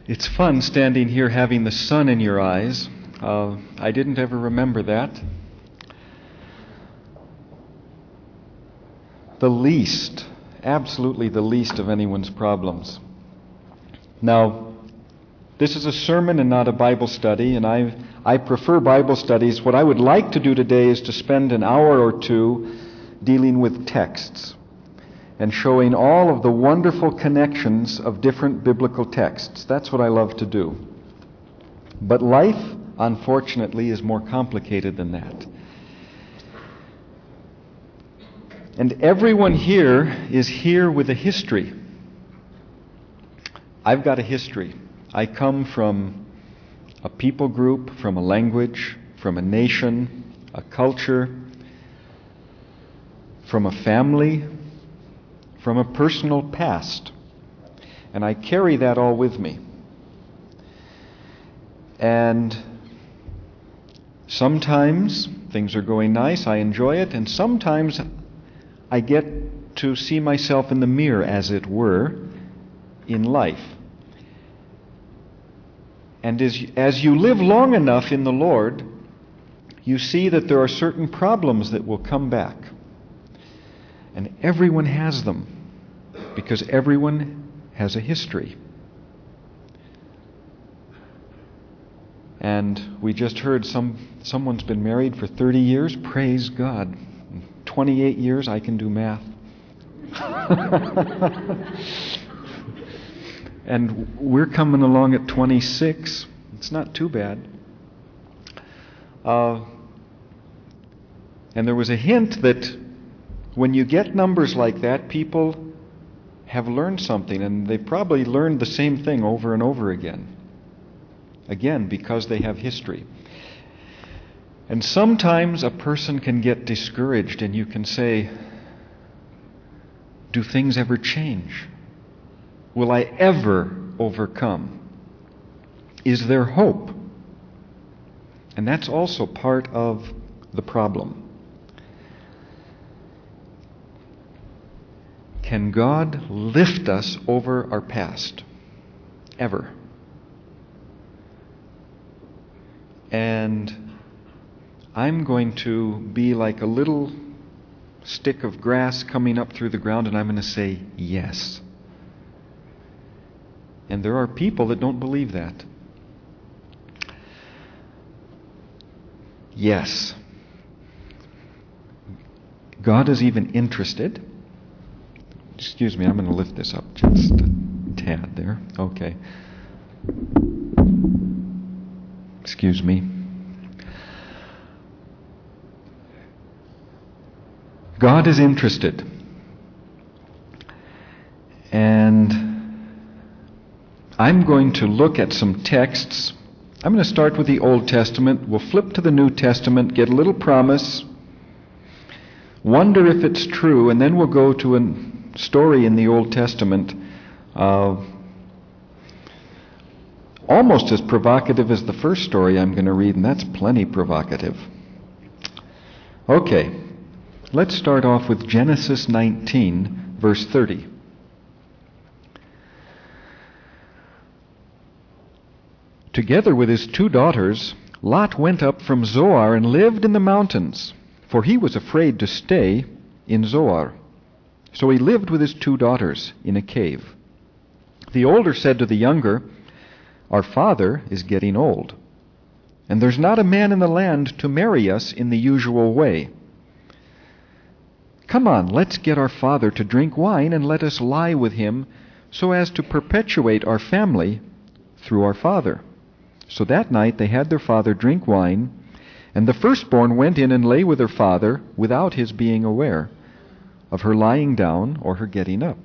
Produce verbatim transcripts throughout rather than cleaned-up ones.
It's fun standing here having the sun in your eyes. Uh, I didn't ever remember that. The least, absolutely the least of anyone's problems. Now, this is a sermon and not a Bible study, and I I prefer Bible studies. What I would like to do today is to spend an hour or two dealing with texts and showing all of the wonderful connections of different biblical texts. That's what I love to do. But life, unfortunately, is more complicated than that. And everyone here is here with a history. I've got a history. I come from a people group, from a language, from a nation, a culture, from a family, from a personal past. And I carry that all with me. And sometimes things are going nice, I enjoy it, and sometimes I get to see myself in the mirror, as it were, in life. And as, as you live long enough in the Lord, you see that there are certain problems that will come back. And everyone has them, because everyone has a history. And we just heard some someone's been married for thirty years. Praise God. In twenty-eight years, I can do math. And we're coming along at twenty-six. It's not too bad. Uh, and there was a hint that when you get numbers like that, people have learned something, and they probably learned the same thing over and over again. Again, because they have history. And sometimes a person can get discouraged, and you can say, do things ever change? Will I ever overcome? Is there hope? And that's also part of the problem. Can God lift us over our past? Ever? And I'm going to be like a little stick of grass coming up through the ground, and I'm going to say yes. And there are people that don't believe that. Yes. God is even interested. Excuse me, I'm going to lift this up just a tad there. Okay. Excuse me. God is interested. And I'm going to look at some texts. I'm going to start with the Old Testament. We'll flip to the New Testament, get a little promise, wonder if it's true, and then we'll go to a story in the Old Testament, uh, almost as provocative as the first story I'm going to read, and that's plenty provocative. Okay, let's start off with Genesis nineteen, verse thirty. Together with his two daughters, Lot went up from Zoar and lived in the mountains, for he was afraid to stay in Zoar. So he lived with his two daughters in a cave. The older said to the younger, "Our father is getting old, and there's not a man in the land to marry us in the usual way. Come on, let's get our father to drink wine and let us lie with him so as to perpetuate our family through our father." So that night they had their father drink wine, and the firstborn went in and lay with her father without his being aware of her lying down or her getting up.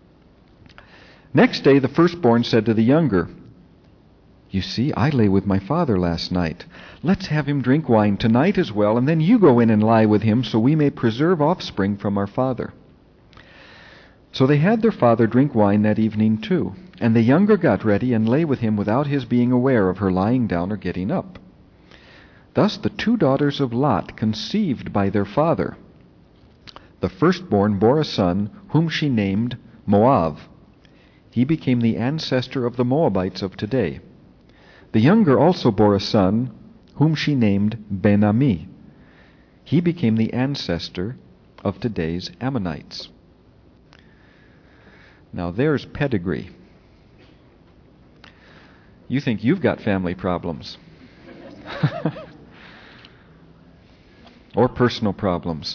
Next day the firstborn said to the younger, "You see, I lay with my father last night. Let's have him drink wine tonight as well, and then you go in and lie with him so we may preserve offspring from our father." So they had their father drink wine that evening too, and the younger got ready and lay with him without his being aware of her lying down or getting up. Thus the two daughters of Lot conceived by their father. The firstborn bore a son whom she named Moab. He became the ancestor of the Moabites of today. The younger also bore a son, whom she named Ben-Ami. He became the ancestor of today's Ammonites. Now there's pedigree. You think you've got family problems. Or personal problems.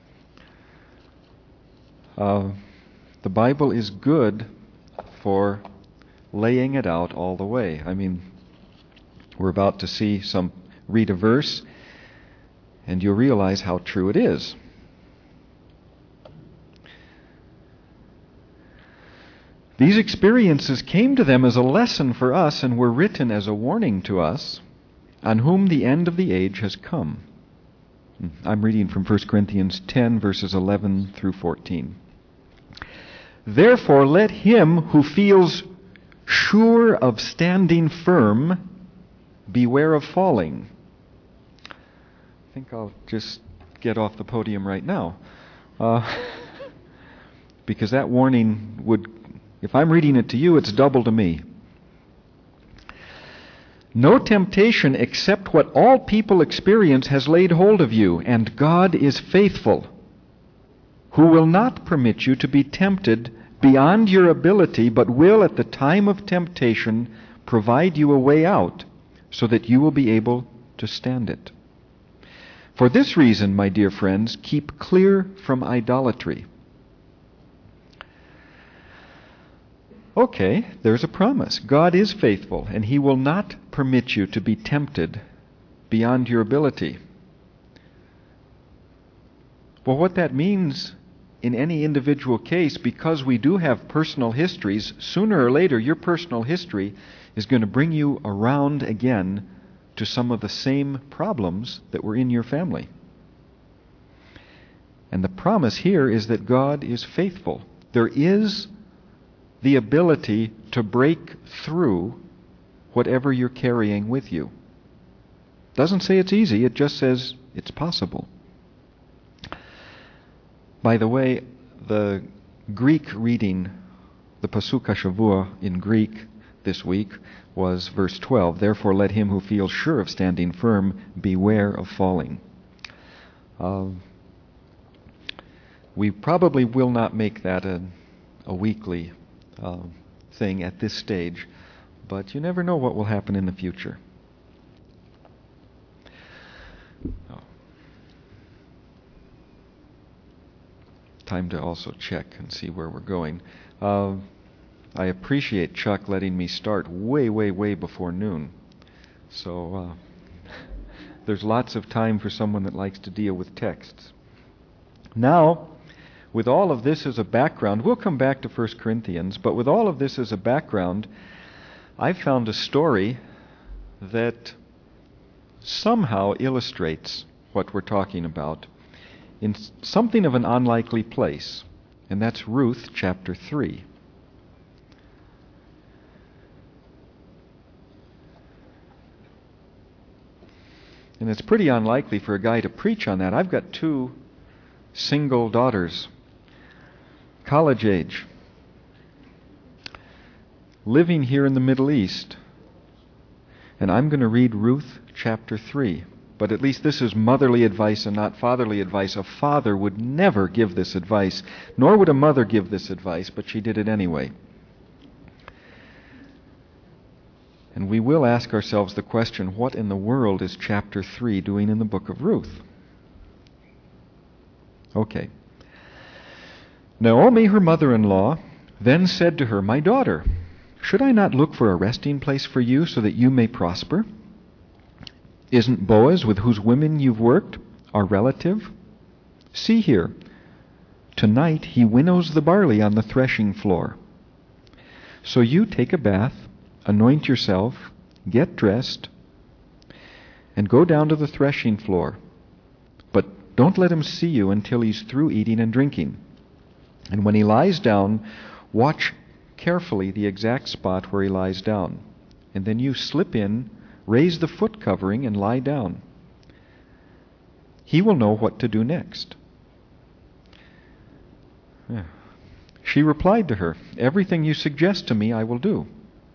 Uh, the Bible is good for laying it out all the way. I mean, we're about to see some, read a verse, and you'll realize how true it is. These experiences came to them as a lesson for us and were written as a warning to us, on whom the end of the age has come. I'm reading from First Corinthians ten, verses eleven through fourteen. Therefore, let him who feels sure of standing firm beware of falling. I think I'll just get off the podium right now. Uh, because that warning would, if I'm reading it to you, it's double to me. No temptation except what all people experience has laid hold of you, and God is faithful, who will not permit you to be tempted beyond your ability, but will at the time of temptation provide you a way out, so that you will be able to stand it. For this reason, my dear friends, keep clear from idolatry. Okay, there's a promise. God is faithful, and He will not permit you to be tempted beyond your ability. Well, what that means in any individual case, because we do have personal histories, sooner or later your personal history is going to bring you around again to some of the same problems that were in your family. And the promise here is that God is faithful. There is the ability to break through whatever you're carrying with you. Doesn't say it's easy, it just says it's possible. By the way, the Greek reading, the Pasuk HaShavua in Greek this week, was verse twelve. Therefore let him who feels sure of standing firm beware of falling. Uh, we probably will not make that a, a weekly uh, thing at this stage, but you never know what will happen in the future. Oh. Time to also check and see where we're going. Uh, I appreciate Chuck letting me start way, way, way before noon. So uh, there's lots of time for someone that likes to deal with texts. Now, with all of this as a background, we'll come back to First Corinthians, but with all of this as a background, I found a story that somehow illustrates what we're talking about in something of an unlikely place, and that's Ruth chapter three. And it's pretty unlikely for a guy to preach on that. I've got two single daughters, college age, living here in the Middle East, and I'm going to read Ruth chapter three. But at least this is motherly advice and not fatherly advice. A father would never give this advice, nor would a mother give this advice, but she did it anyway. And we will ask ourselves the question, what in the world is chapter three doing in the book of Ruth? Okay. Naomi, her mother-in-law, then said to her, "My daughter, should I not look for a resting place for you so that you may prosper? Isn't Boaz, with whose women you've worked, our relative? See here, tonight he winnows the barley on the threshing floor. So you take a bath, anoint yourself, get dressed, and go down to the threshing floor. But don't let him see you until he's through eating and drinking. And when he lies down, watch carefully the exact spot where he lies down. And then you slip in, raise the foot covering, and lie down. He will know what to do next." Yeah. She replied to her, "Everything you suggest to me I will do."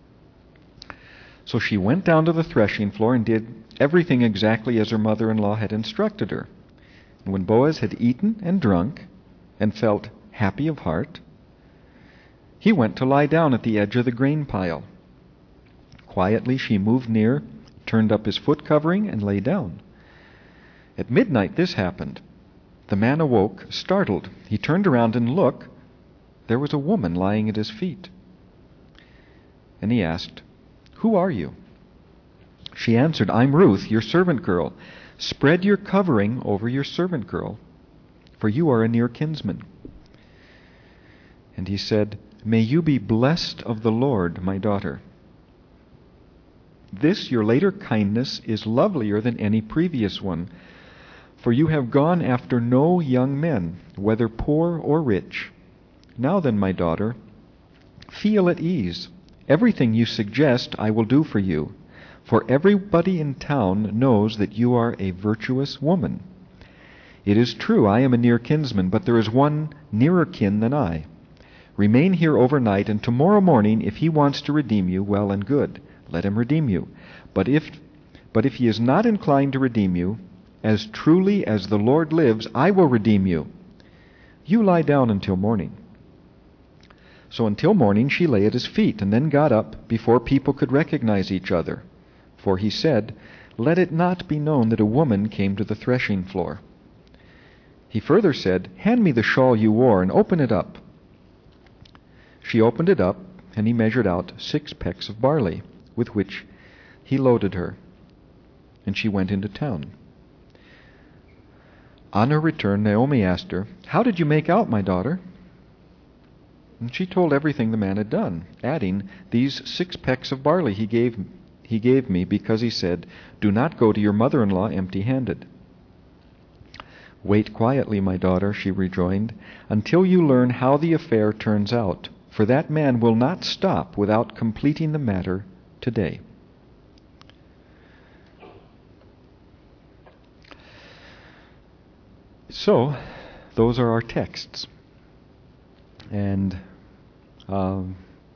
So she went down to the threshing floor and did everything exactly as her mother-in-law had instructed her. And when Boaz had eaten and drunk and felt happy of heart, he went to lie down at the edge of the grain pile. Quietly she moved near, turned up his foot covering, and lay down. At midnight this happened. The man awoke, startled. He turned around and looked. There was a woman lying at his feet. And he asked, "Who are you?" She answered, "I'm Ruth, your servant girl. Spread your covering over your servant girl, for you are a near kinsman." And he said, "May you be blessed of the Lord, my daughter. This, your later kindness, is lovelier than any previous one, for you have gone after no young men, whether poor or rich. Now then, my daughter, feel at ease. Everything you suggest I will do for you, for everybody in town knows that you are a virtuous woman. It is true I am a near kinsman, but there is one nearer kin than I. Remain here overnight, and tomorrow morning, if he wants to redeem you, well and good. Let him redeem you. But if, but if he is not inclined to redeem you, as truly as the Lord lives, I will redeem you. You lie down until morning." So until morning she lay at his feet, and then got up before people could recognize each other. For he said, "Let it not be known that a woman came to the threshing floor." He further said, "Hand me the shawl you wore and open it up." She opened it up, and he measured out six pecks of barley, with which he loaded her, and she went into town. On her return, Naomi asked her, "How did you make out, my daughter?" And she told everything the man had done, adding, "These six pecks of barley he gave, he gave me because he said, 'Do not go to your mother-in-law empty-handed.'" "Wait quietly, my daughter," she rejoined, "until you learn how the affair turns out, for that man will not stop without completing the matter today." So, those are our texts. And um,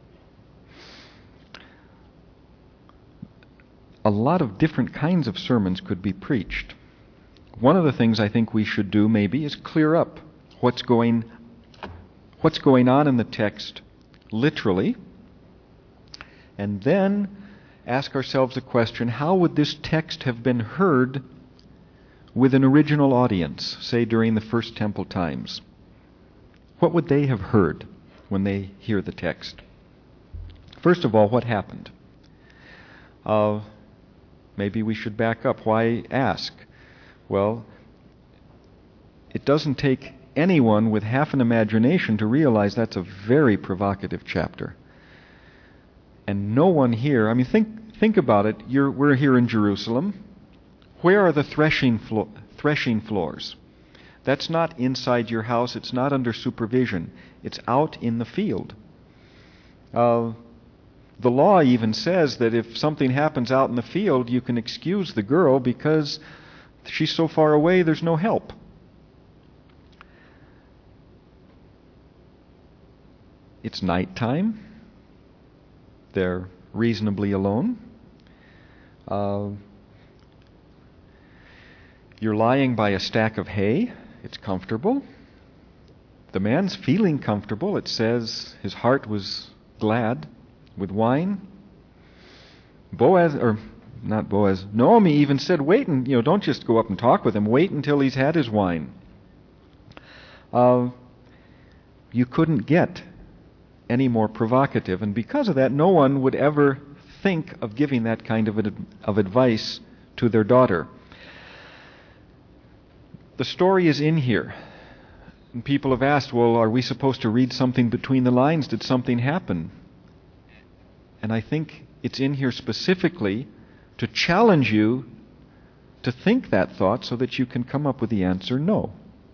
a lot of different kinds of sermons could be preached. One of the things I think we should do maybe is clear up what's going what's going on in the text literally, and then ask ourselves the question, how would this text have been heard with an original audience, say during the First Temple times? What would they have heard when they hear the text? First of all, what happened? Uh, maybe we should back up. Why ask? Well, it doesn't take anyone with half an imagination to realize that's a very provocative chapter. And no one here, I mean, think think about it. You're, we're here in Jerusalem. Where are the threshing flo- threshing floors? That's not inside your house. It's not under supervision. It's out in the field. Uh, the law even says that if something happens out in the field, you can excuse the girl because she's so far away, there's no help. It's nighttime. They're reasonably alone. Uh, you're lying by a stack of hay. It's comfortable. The man's feeling comfortable. It says his heart was glad with wine. Boaz, or not Boaz, Naomi even said, wait, and you know, don't just go up and talk with him. Wait until he's had his wine. Uh, you couldn't get any more provocative, and because of that, no one would ever think of giving that kind of, ad- of advice to their daughter. The story is in here. And people have asked, well, are we supposed to read something between the lines? Did something happen? And I think it's in here specifically to challenge you to think that thought so that you can come up with the answer, no.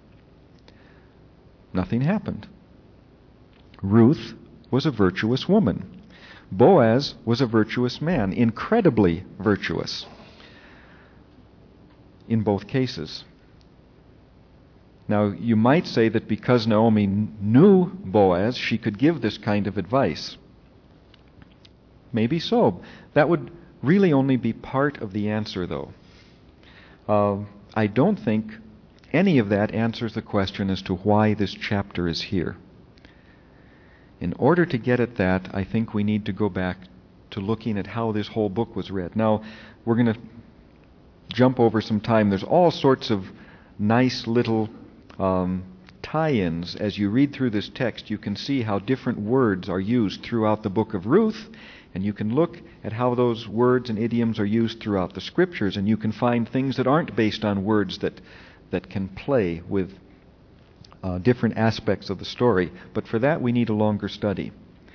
Nothing happened. Ruth was a virtuous woman. Boaz was a virtuous man, incredibly virtuous in both cases. Now, you might say that because Naomi knew Boaz, she could give this kind of advice. Maybe so. That would really only be part of the answer, though. Uh, I don't think any of that answers the question as to why this chapter is here. In order to get at that, I think we need to go back to looking at how this whole book was read. Now, we're going to jump over some time. There's all sorts of nice little um, tie-ins. As you read through this text, you can see how different words are used throughout the book of Ruth, and you can look at how those words and idioms are used throughout the Scriptures, and you can find things that aren't based on words that, that can play with uh, different aspects of the story. But for that, we need a longer study.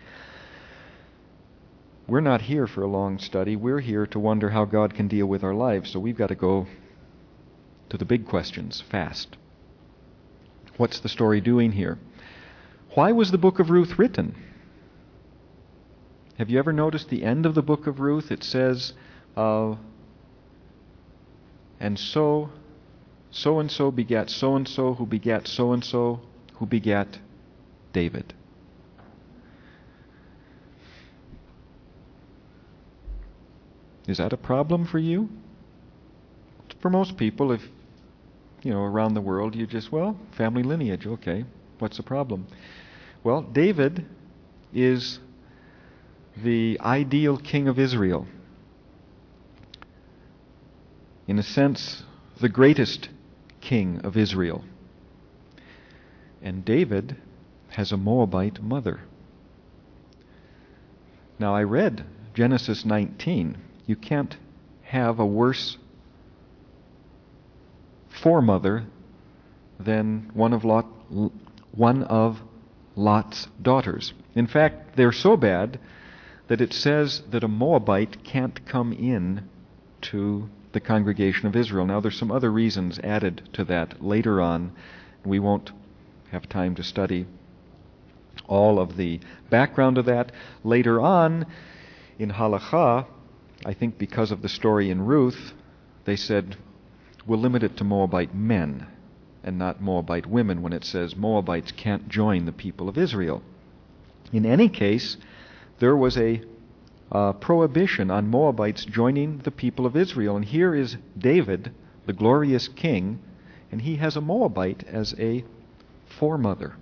We're not here for a long study. We're here to wonder how God can deal with our lives. So we've got to go to the big questions fast. What's the story doing here? Why was the book of Ruth written? Have you ever noticed the end of the book of Ruth? It says, uh, and so, so-and-so begat so-and-so, who begat so-and-so, who begat David. Is that a problem for you? For most people, if, you know, around the world, you just, well, family lineage, okay, what's the problem? Well, David is the ideal king of Israel. In a sense, the greatest king of Israel. And David has a Moabite mother. Now, I read Genesis nineteen. You can't have a worse foremother than one of Lot, one of Lot's daughters. In fact, they're so bad that it says that a Moabite can't come in to the congregation of Israel. Now, there's some other reasons added to that later on. We won't have time to study all of the background of that. Later on, in Halakha, I think because of the story in Ruth, they said, we'll limit it to Moabite men and not Moabite women when it says Moabites can't join the people of Israel. In any case, there was a uh, prohibition on Moabites joining the people of Israel. And here is David, the glorious king, and he has a Moabite as a foremother.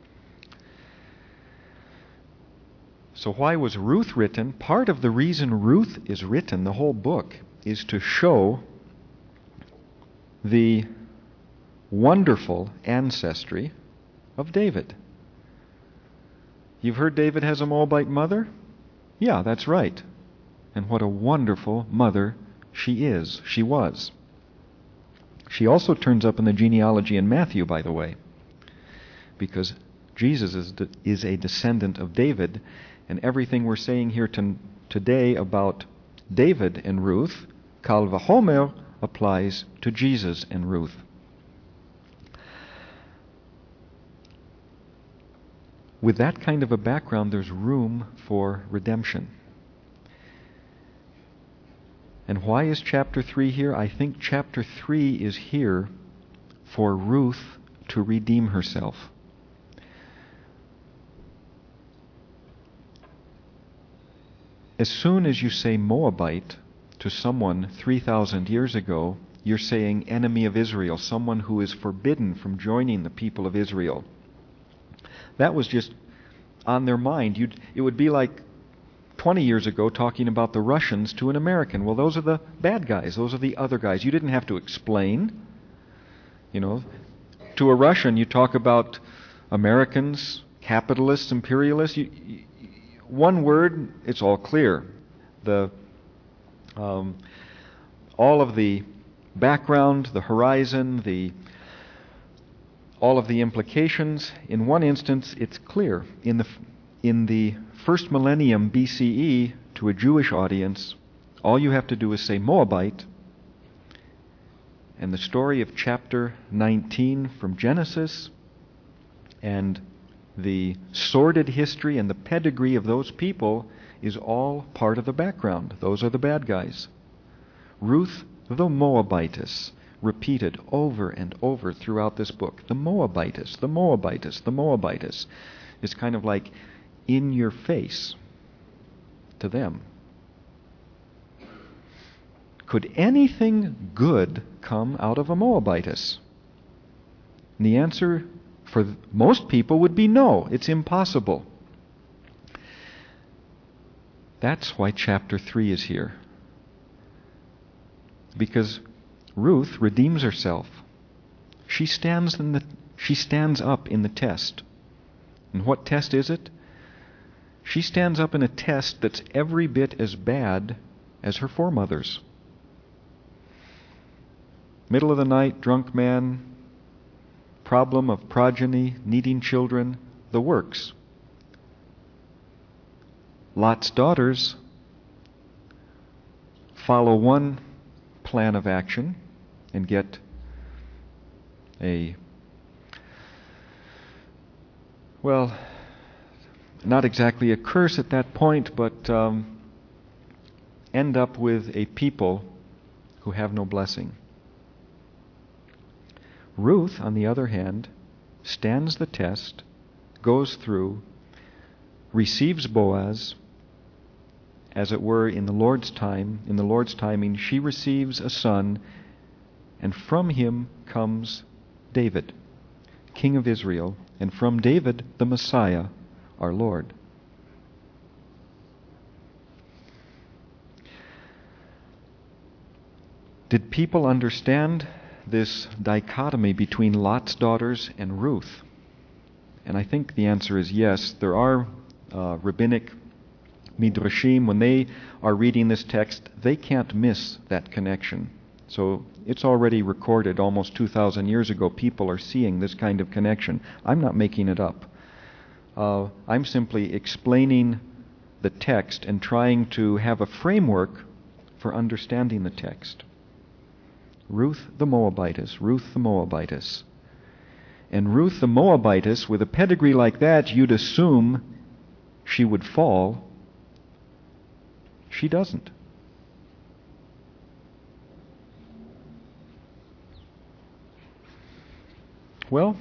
So why was Ruth written? Part of the reason Ruth is written, the whole book, is to show the wonderful ancestry of David. You've heard David has a Moabite mother? Yeah, that's right. And what a wonderful mother she is, she was. She also turns up in the genealogy in Matthew, by the way, because Jesus is, de- is a descendant of David, and everything we're saying here to, today about David and Ruth, Kal Vachomer, applies to Jesus and Ruth. With that kind of a background, there's room for redemption. And why is chapter three here? I think chapter three is here for Ruth to redeem herself. As soon as you say Moabite to someone three thousand years ago, you're saying enemy of Israel, someone who is forbidden from joining the people of Israel. That was just on their mind. You'd, it would be like twenty years ago talking about the Russians to an American. Well, those are the bad guys. Those are the other guys. You didn't have to explain. You know, to a Russian, you talk about Americans, capitalists, imperialists. You, you, one word, it's all clear. The um, all of the background, the horizon, the all of the implications. In one instance, it's clear. In the in the first millennium B C E, to a Jewish audience, all you have to do is say Moabite, and the story of chapter nineteen from Genesis and the sordid history and the pedigree of those people is all part of the background. Those are the bad guys. Ruth the Moabitess repeated over and over throughout this book. The Moabitess, the Moabitess, the Moabitess is kind of like in your face to them. Could anything good come out of a Moabitess? And the answer for most people would be no, it's impossible. That's why chapter three is here. Because Ruth redeems herself. She stands in the she stands up in the test. And what test is it? She stands up in a test that's every bit as bad as her foremothers. Middle of the night, drunk man, problem of progeny, needing children, the works. Lot's daughters follow one plan of action and get a, well, not exactly a curse at that point, but um, end up with a people who have no blessing. Ruth, on the other hand, stands the test, goes through, receives Boaz. As it were, in the Lord's time, in the Lord's timing, she receives a son, and from him comes David, King of Israel, and from David, the Messiah, our Lord. Did people understand this dichotomy between Lot's daughters and Ruth? And I think the answer is yes. There are uh, rabbinic midrashim, when they are reading this text, they can't miss that connection. So it's already recorded almost two thousand years ago. People are seeing this kind of connection. I'm not making it up. Uh, I'm simply explaining the text and trying to have a framework for understanding the text. Ruth the Moabitess, Ruth the Moabitess. And Ruth the Moabitess, with a pedigree like that, you'd assume she would fall. She doesn't. Well,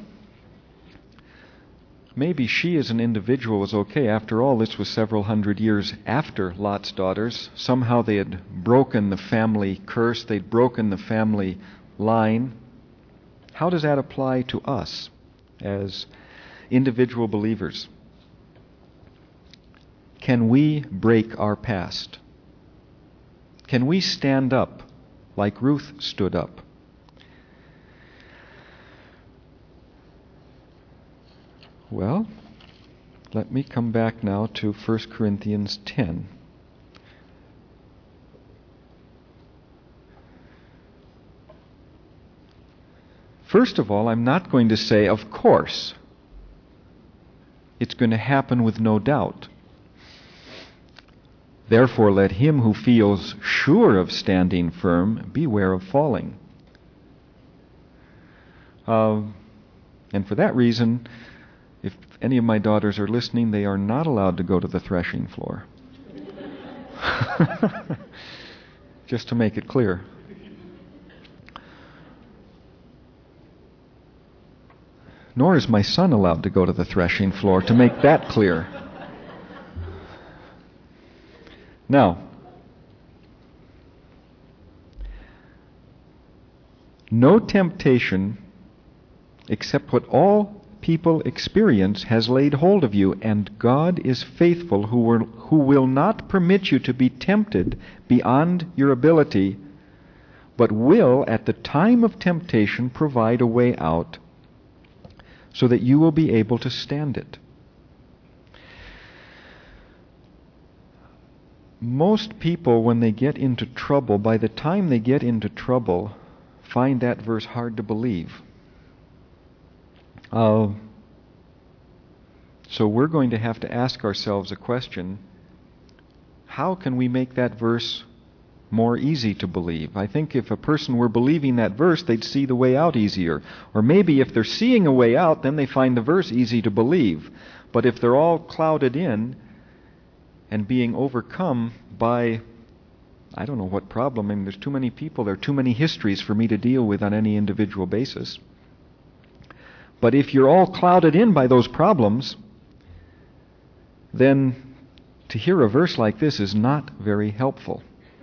maybe she as an individual was okay. After all, this was several hundred years after Lot's daughters. Somehow they had broken the family curse. They'd broken the family line. How does that apply to us as individual believers? Can we break our past? Can we stand up like Ruth stood up? Well, let me come back now to First Corinthians ten. First of all, I'm not going to say, of course. It's going to happen with no doubt. Therefore, let him who feels sure of standing firm beware of falling. Uh, and for that reason, if any of my daughters are listening, they are not allowed to go to the threshing floor. Just to make it clear. Nor is my son allowed to go to the threshing floor, to make that clear. Now, no temptation except what all people experience has laid hold of you, and God is faithful, who will, who will not permit you to be tempted beyond your ability, but will, at the time of temptation, provide a way out so that you will be able to stand it. Most people, when they get into trouble, by the time they get into trouble, find that verse hard to believe. Uh, so we're going to have to ask ourselves a question. How can we make that verse more easy to believe? I think if a person were believing that verse, they'd see the way out easier. Or maybe if they're seeing a way out, then they find the verse easy to believe. But if they're all clouded in and being overcome by I don't know what problem. I mean, there's too many people, there are too many histories for me to deal with on any individual basis. But if you're all clouded in by those problems, then to hear a verse like this is not very helpful.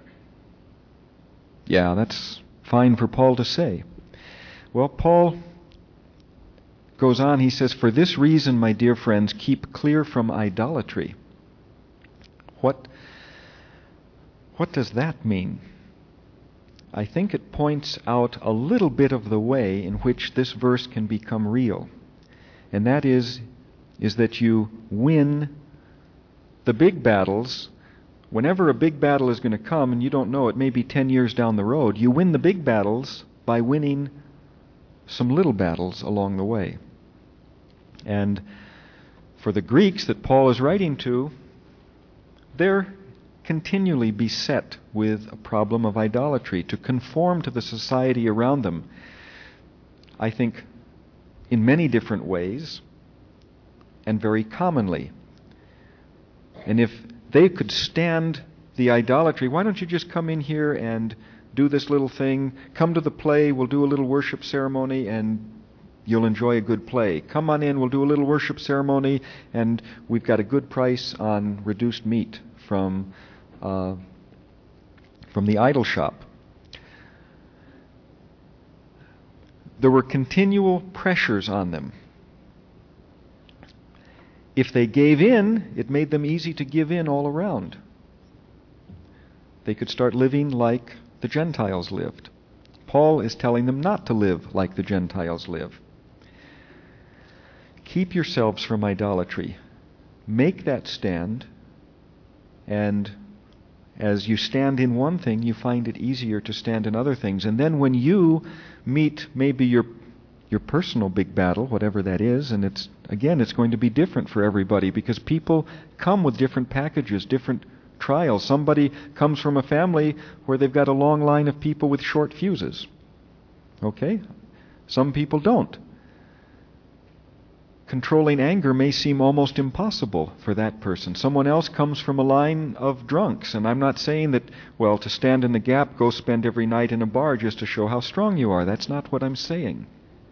Yeah, that's fine for Paul to say. Well, Paul goes on, he says, "For this reason, my dear friends, keep clear from idolatry." What, what does that mean? I think it points out a little bit of the way in which this verse can become real. And that is, is that you win the big battles. Whenever a big battle is going to come, and you don't know, it may be ten years down the road, you win the big battles by winning some little battles along the way. And for the Greeks that Paul is writing to, they're continually beset with a problem of idolatry, to conform to the society around them. I think in many different ways and very commonly. And if they could stand the idolatry, why don't you just come in here and do this little thing? Come to the play, we'll do a little worship ceremony, and you'll enjoy a good play. Come on in, we'll do a little worship ceremony, and we've got a good price on reduced meat from uh, from the idol shop. There were continual pressures on them. If they gave in, it made them easy to give in all around. They could start living like the Gentiles lived. Paul is telling them not to live like the Gentiles live. Keep yourselves from idolatry. Make that stand, and as you stand in one thing, you find it easier to stand in other things. And then when you meet maybe your your personal big battle, whatever that is, and it's again, it's going to be different for everybody, because people come with different packages, different trials. Somebody comes from a family where they've got a long line of people with short fuses. Okay? Some people don't. Controlling anger may seem almost impossible for that person. Someone else comes from a line of drunks, and I'm not saying that, well, to stand in the gap, go spend every night in a bar just to show how strong you are. That's not what I'm saying.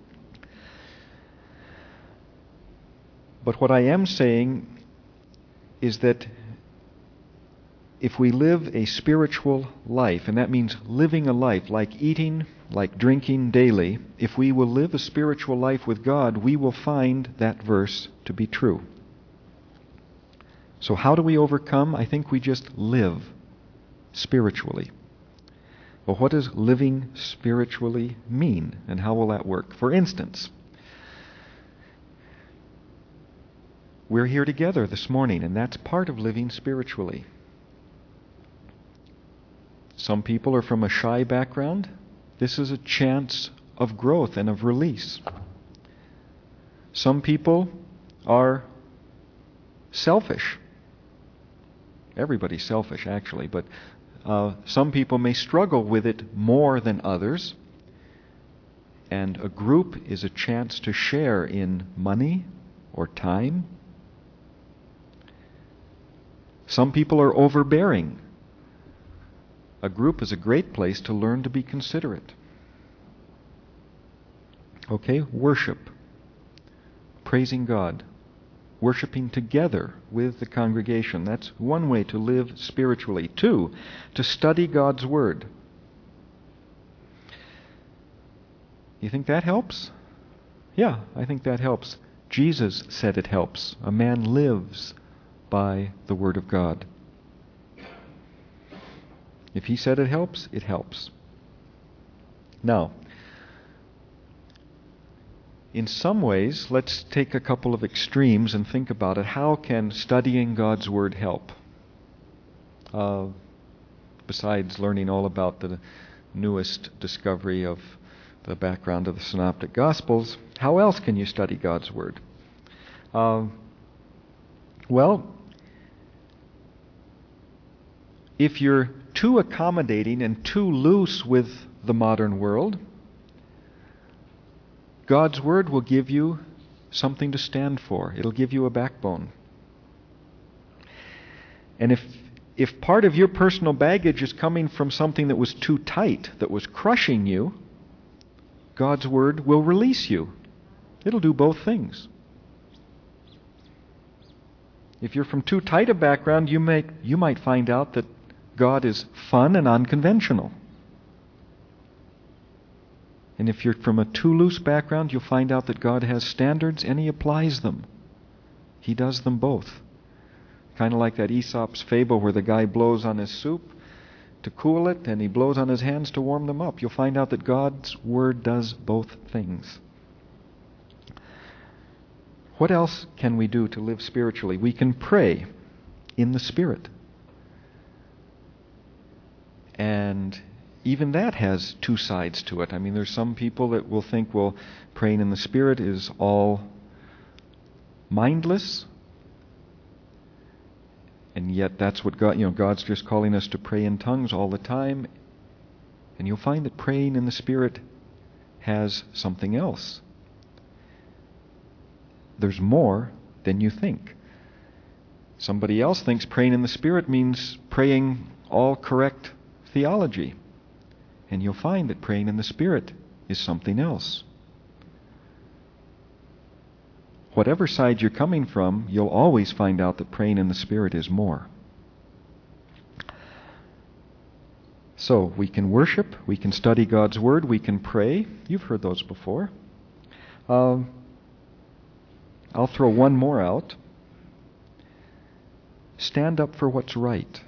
But what I am saying is that if we live a spiritual life, and that means living a life like eating, like drinking daily, if we will live a spiritual life with God, we will find that verse to be true. So how do we overcome? I think we just live spiritually. Well, what does living spiritually mean, and how will that work? For instance, we're here together this morning, and that's part of living spiritually. Some people are from a shy background. This is a chance of growth and of release. Some people are selfish. Everybody's selfish, actually, but uh, some people may struggle with it more than others. And a group is a chance to share in money or time. Some people are overbearing. A group is a great place to learn to be considerate. Okay, worship. Praising God. Worshipping together with the congregation. That's one way to live spiritually. Two, to study God's Word. You think that helps? Yeah, I think that helps. Jesus said it helps. A man lives by the Word of God. If he said it helps, it helps. Now, in some ways, let's take a couple of extremes and think about it. How can studying God's Word help? Uh, besides learning all about the newest discovery of the background of the Synoptic Gospels, how else can you study God's Word? Uh, well, if you're too accommodating and too loose with the modern world, God's Word will give you something to stand for. It'll give you a backbone. And if if part of your personal baggage is coming from something that was too tight, that was crushing you, God's Word will release you. It'll do both things. If you're from too tight a background, you may, you might find out that God is fun and unconventional. And if you're from a too loose background, you'll find out that God has standards and He applies them. He does them both. Kind of like that Aesop's fable where the guy blows on his soup to cool it and he blows on his hands to warm them up. You'll find out that God's Word does both things. What else can we do to live spiritually? We can pray in the Spirit. And even that has two sides to it. I mean, there's some people that will think, well, praying in the Spirit is all mindless. And yet that's what God, you know, God's just calling us to pray in tongues all the time. And you'll find that praying in the Spirit has something else. There's more than you think. Somebody else thinks praying in the Spirit means praying all correct theology. And you'll find that praying in the Spirit is something else. Whatever side you're coming from, you'll always find out that praying in the Spirit is more. So, we can worship, we can study God's Word, we can pray. You've heard those before. Uh, I'll throw one more out. Stand up for what's right.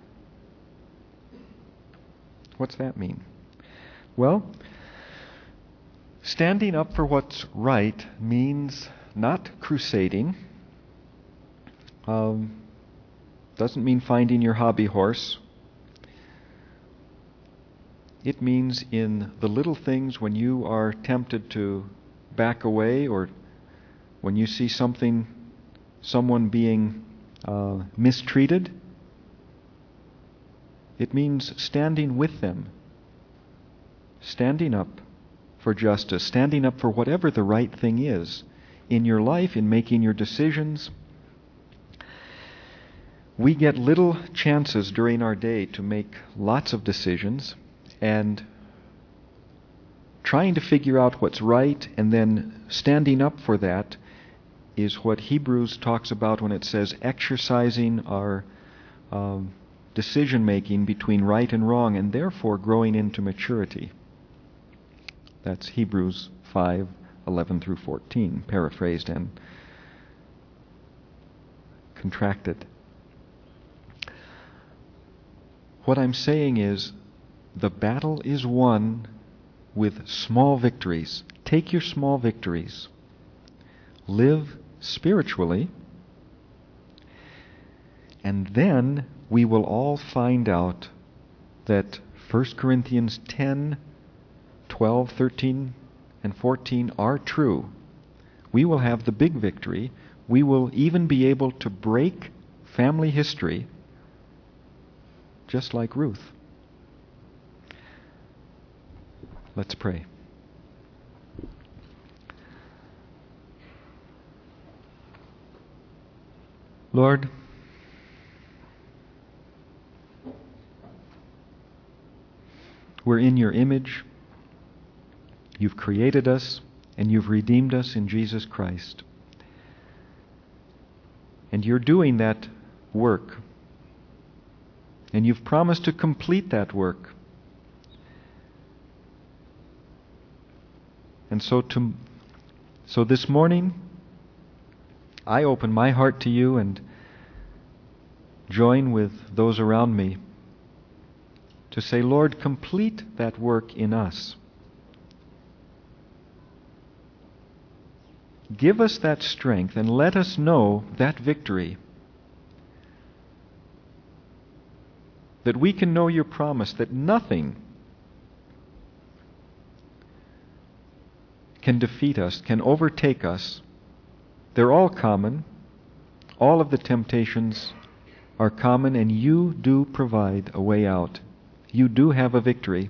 What's that mean? Well, standing up for what's right means not crusading. Um, doesn't mean finding your hobby horse. It means in the little things when you are tempted to back away, or when you see something, someone being uh, mistreated, it means standing with them, standing up for justice, standing up for whatever the right thing is in your life, in making your decisions. We get little chances during our day to make lots of decisions, and trying to figure out what's right and then standing up for that is what Hebrews talks about when it says exercising our um, decision-making between right and wrong, and therefore growing into maturity. That's Hebrews five, eleven through fourteen, paraphrased and contracted. What I'm saying is, the battle is won with small victories. Take your small victories. Live spiritually, and then we will all find out that First Corinthians ten, twelve, thirteen, and fourteen are true. We will have the big victory. We will even be able to break family history, just like Ruth. Let's pray. Lord, we're in your image. You've created us, and you've redeemed us in Jesus Christ. And you're doing that work. And you've promised to complete that work. And so to, so this morning, I open my heart to you and join with those around me to say, Lord, complete that work in us. Give us that strength and let us know that victory. That we can know your promise that nothing can defeat us, can overtake us. They're all common. All of the temptations are common, and you do provide a way out. You do have a victory.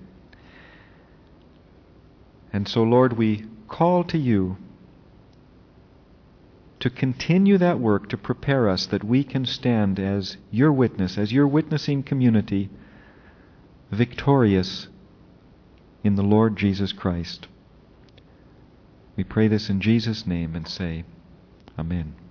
And so, Lord, we call to you to continue that work to prepare us that we can stand as your witness, as your witnessing community, victorious in the Lord Jesus Christ. We pray this in Jesus' name and say, Amen.